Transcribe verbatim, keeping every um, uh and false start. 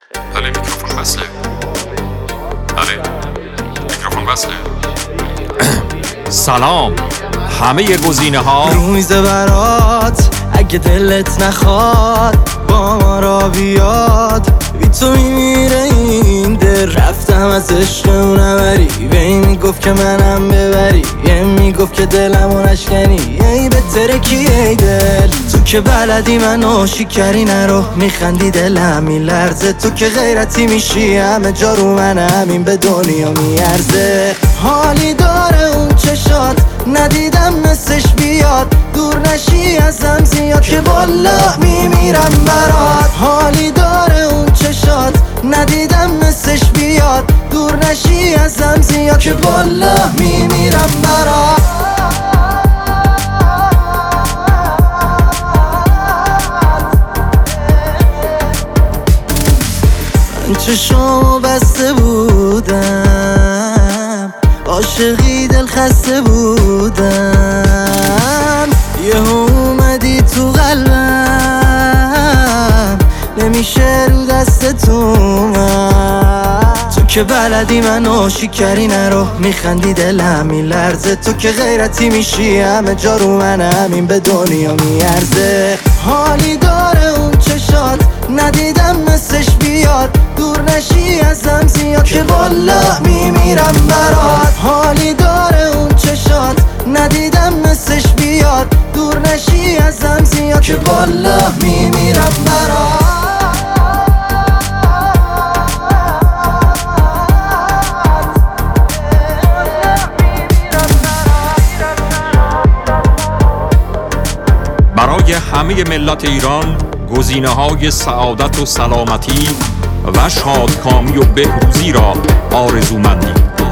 بله میکروفون وصله. بله میکروفون وصله. سلام همه گزینه ها رو میزه برات، اگه دلت نخواد با ما را بیاد. بی تو میمیره این دل، رفتم از عشق اونوری. به این میگفت که منم ببری، یه میگفت که دلمو نشکنی. ای بهتره کی ای دل، تو که بلدی منو شکری نرو. میخندی دلم میلرزه، تو که غیرتی میشی همه جا رو من، همین به دنیا میارزه. حالی داره اون چشات، ندیدم مثلش بیاد. دور نشی ازم زیاد که بالا میمیرم برات. حالی داره اون چشات، ندیدم مثلش بیاد. دور نشی ازم زیاد که بالا میمیرم برات. من چشامو بسته بودم، عاشقی دل خسته بودم. یه اومدی تو قلبم، نمیشه رو دست تو من. تو که بلدی منو شکری نرو. میخندی دلم میلرزه، تو که غیرتی میشی همه جا رو من، همین به دنیا میارزه. حالی داره اون چشات، ندیدم مثلش بیاد. دور نشی ازم زیاد که بالا میمیرم برات. حالی داره اون چشات، ندیدم مثلش بیاد. دور نشی ازم زیاد که بالا میمیرم برات. برای همه ملت ایران گزینه های سعادت و سلامتی و شادکامی و بهروزی را آرزومندیم.